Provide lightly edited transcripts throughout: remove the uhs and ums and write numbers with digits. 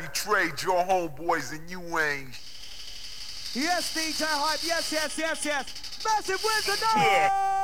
trade your homeboys and you ain't. Yes, DJ Hype. Yes, yes, yes, yes. Massive wins the noise. Yeah.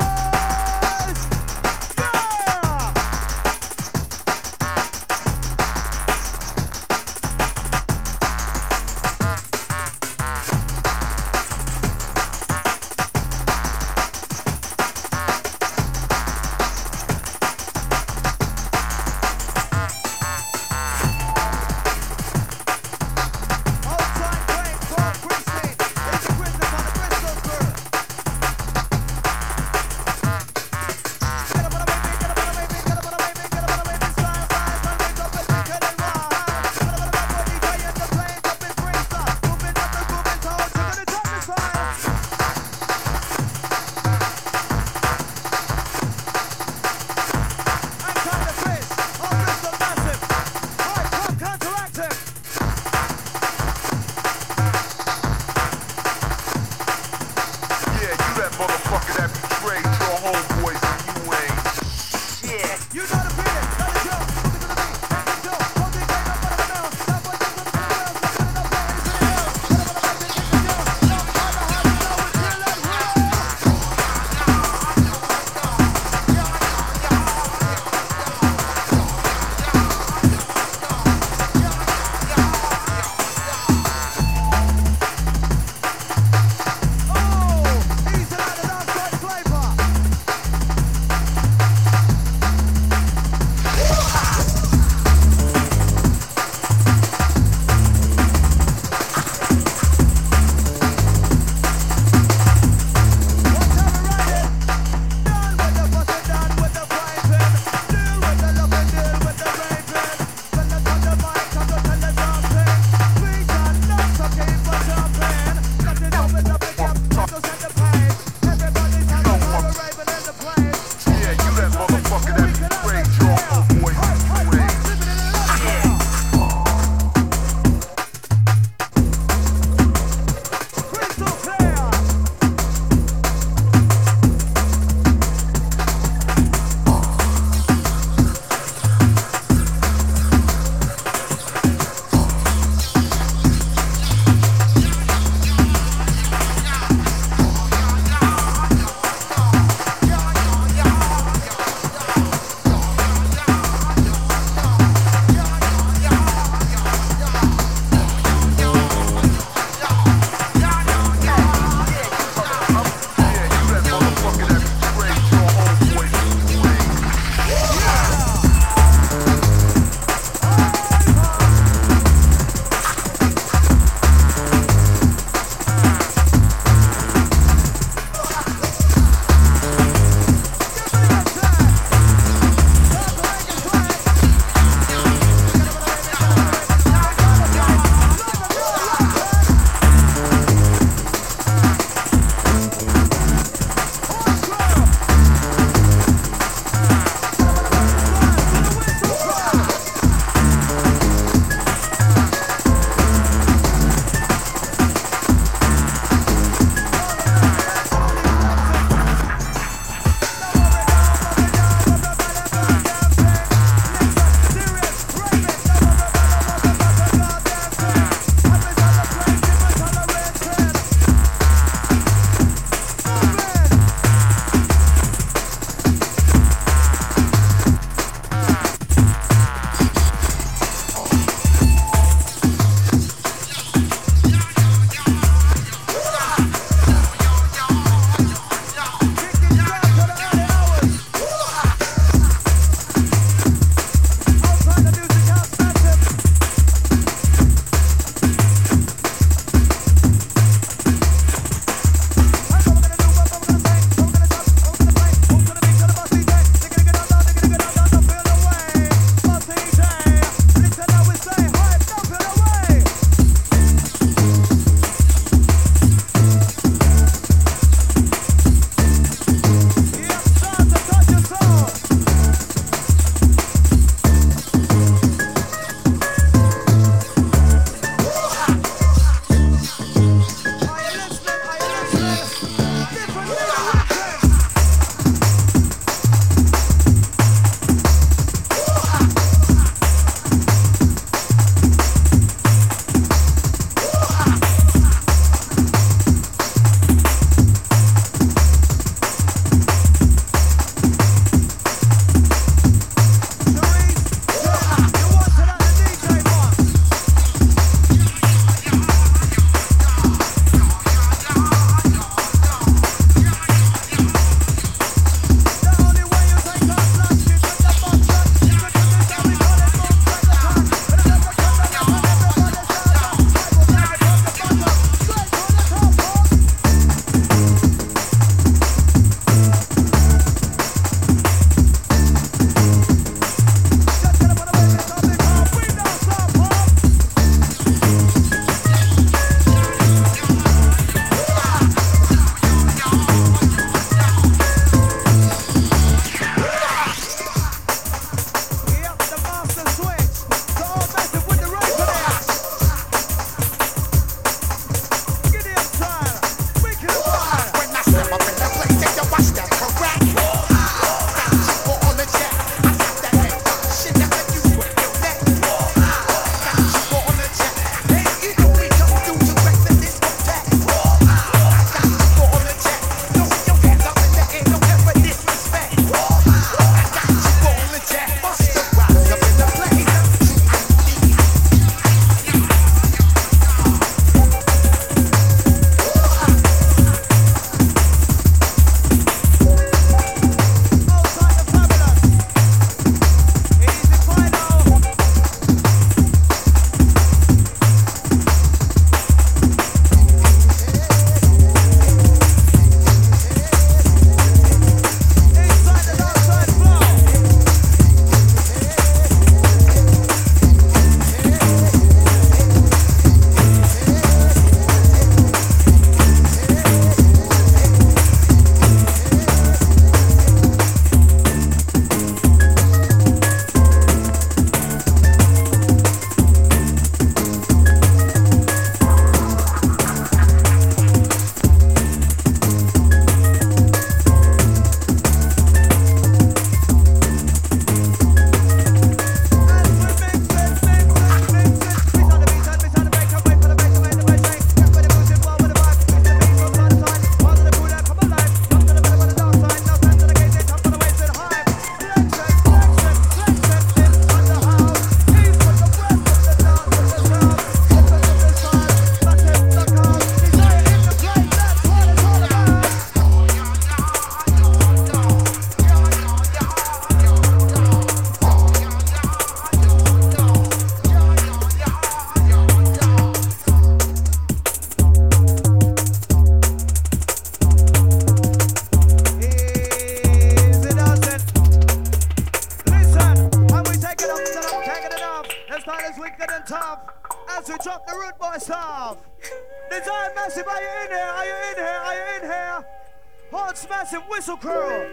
stuff. As we drop the root boy stuff. Design Massive, are you in here? Are you in here? Are you in here? Hearts Massive Whistle Crew.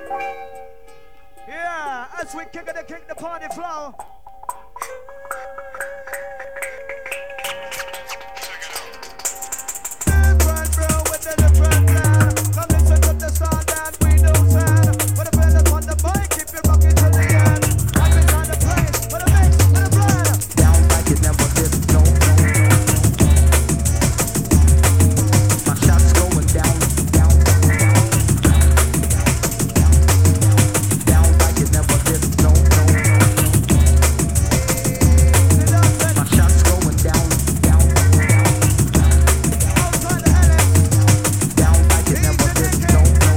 Yeah, as we kick the party flow. Different bro with a different plan. Come listen to the sound and we do sound. Put a pen on the mic, keep it rocking till the end. I'm inside the place, put a mix, put a plan. Down like it never did, no. My shots going down, down, down like it never did, no. My shots going down, down, down like it never did, no.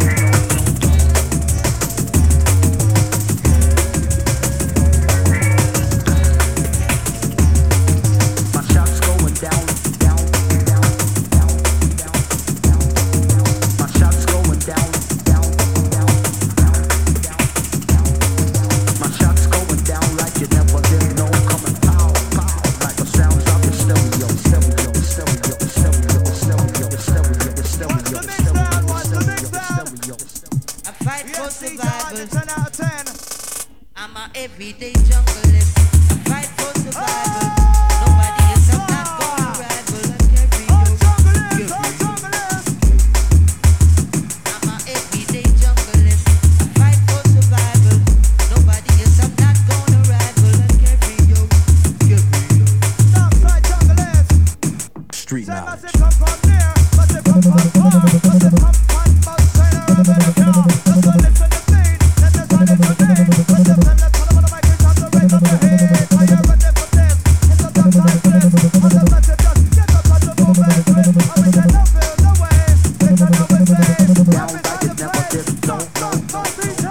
My shots going down, down, down, down, down, down. My shots going down, down, down, down, down, down. My shots going down like you never did, no. Coming pow, pow, like the sounds of your stereo, stereo, stereo, stereo, stereo, stereo, stereo, stereo. I fight for Yes, DJ, survival. 10 out of 10. I'm a everyday jungleist. I fight for survival. Nobody is I'm not gonna rival. I carry All you. junglers, all junglers. I'm a everyday jungleist. I fight for survival. Nobody is I'm not gonna rival. I carry you. Northside junglers. Street Say knowledge. massive come from near, massive come from far, massive come from outside or up in the car. Let's go listen to beat, let us run it today. Massive tell the color on the mic, it's time to raise up your head. Are you ready for this? It's a tough time for this. Massive massive just get up on the move and twist. And we cannot feel the way, we cannot be safe. Down Every like time it the never place, did, no, no, no, DJ.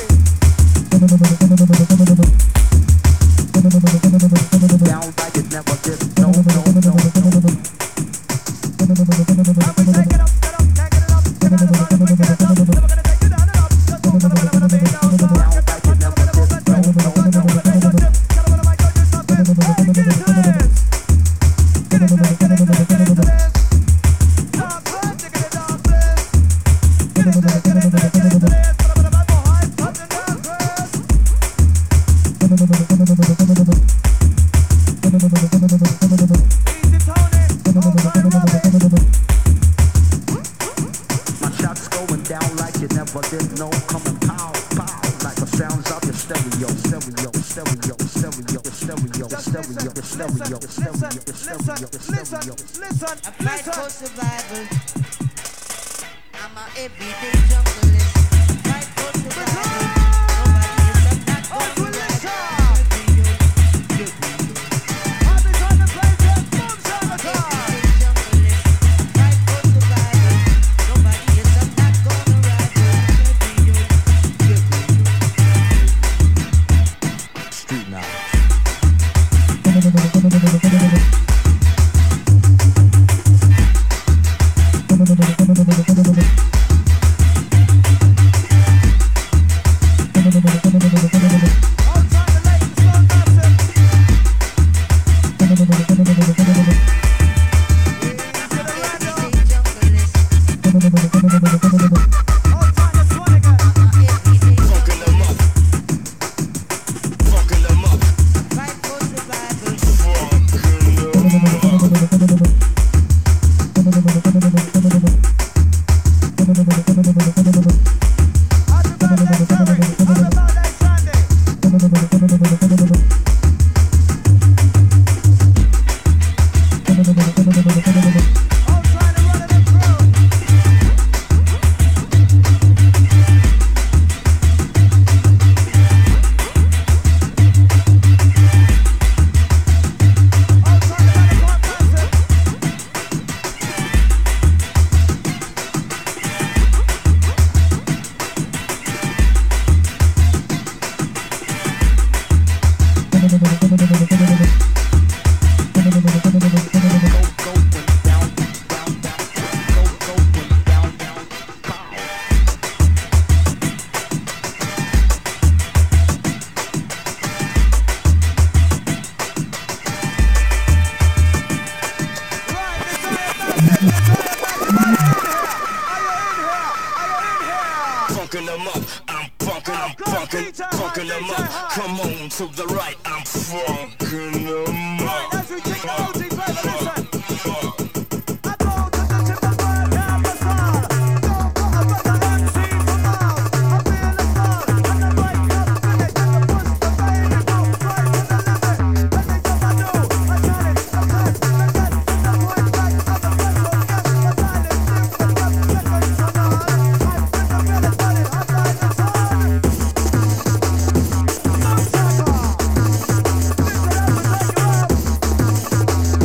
down like it never did, no, no, no, no. And we take it up, get up, can't get it up, get out of the sun, we get it up. Never gonna take it down and up, just don't tell them what I'm being now. So Down like it never did, no, no, no, no. My shots going down like it never did, no. Coming pow, pow, like the sounds of your stereo, stereo, stereo, stereo, stereo, stereo, stereo, stereo, stereo. I fight for survival. I'm a everyday jungleist. I fight for survival. Nobody is I'm not gonna rival. I carry you. Street knowledge. Go, go, down funking them up. I'm funking them up. Come on to the right, I'm funking them Right, up. as we take the OG further, listen. I go to the tip of my campus. Don't put a brother MC for miles. I feel the sound and the right up finish and the push the baby go right to the limit. Everything I do, I got it, the pack, the gas, the point back of the petrol gas. My time is different, but the seconds are none. I think I'm really funny, I'm like the sun. Don't check her. Listen up and take you up.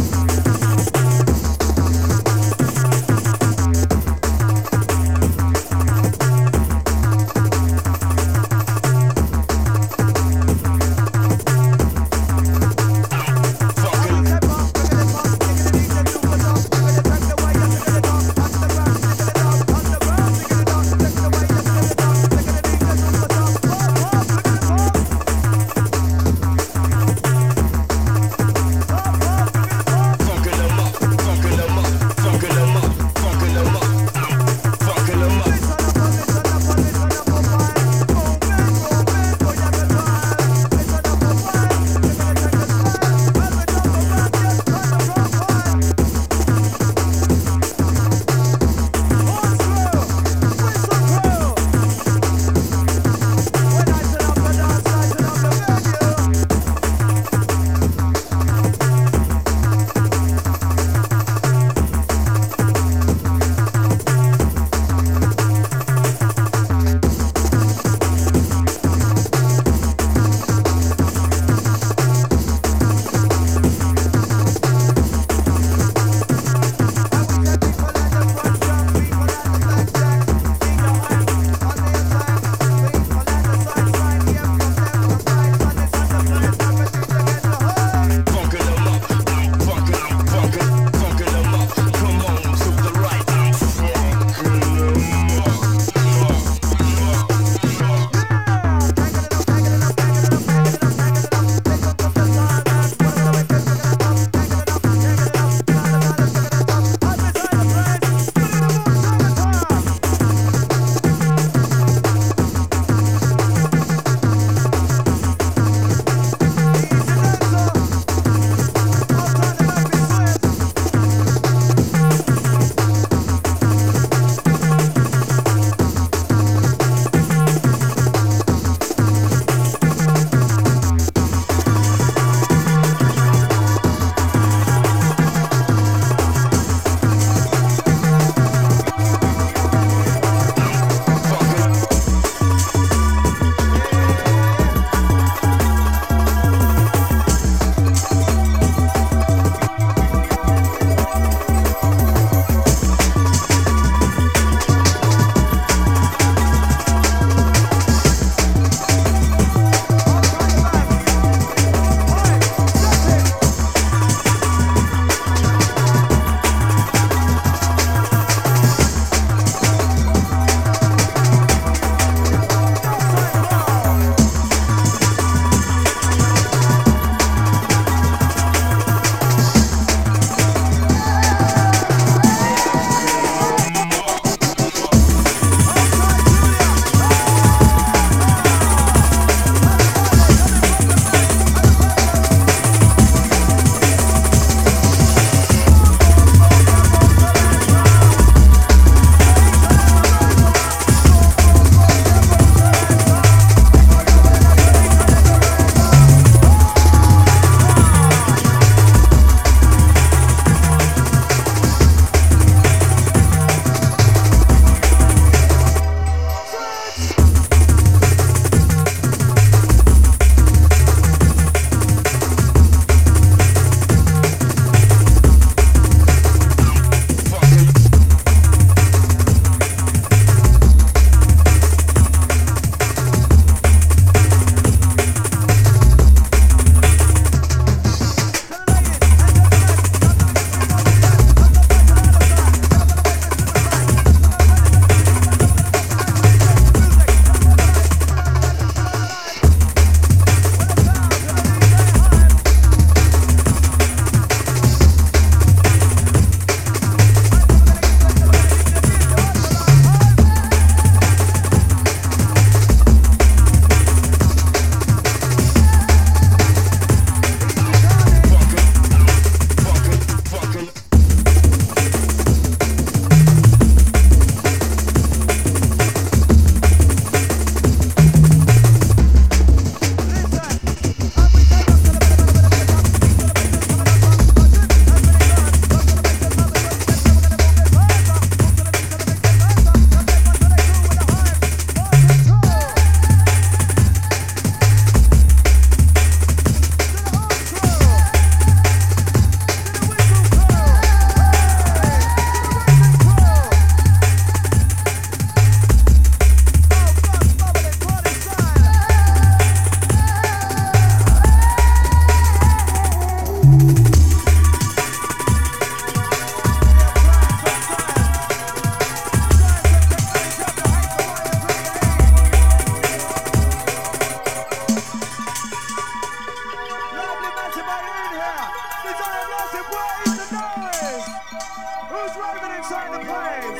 the noise? Who's raving inside the place?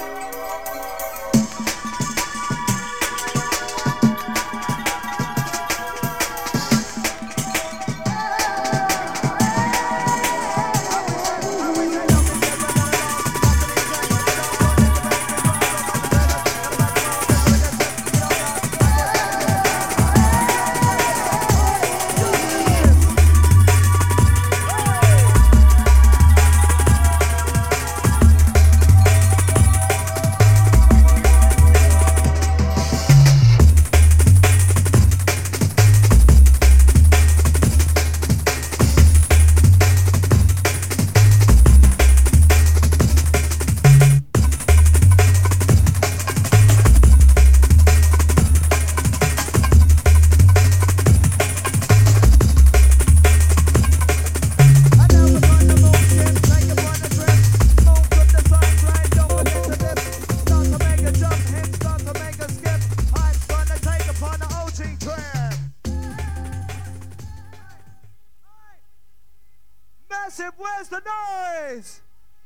Where's the noise?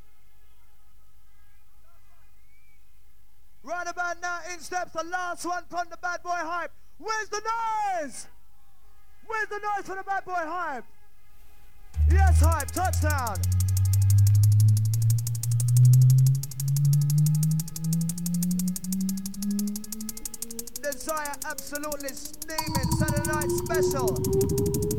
Right about now, in steps the last one from the Bad Boy Hype. Where's the noise? Where's the noise for the Bad Boy Hype? Yes, Hype, touchdown. Desire absolutely steaming Saturday night special.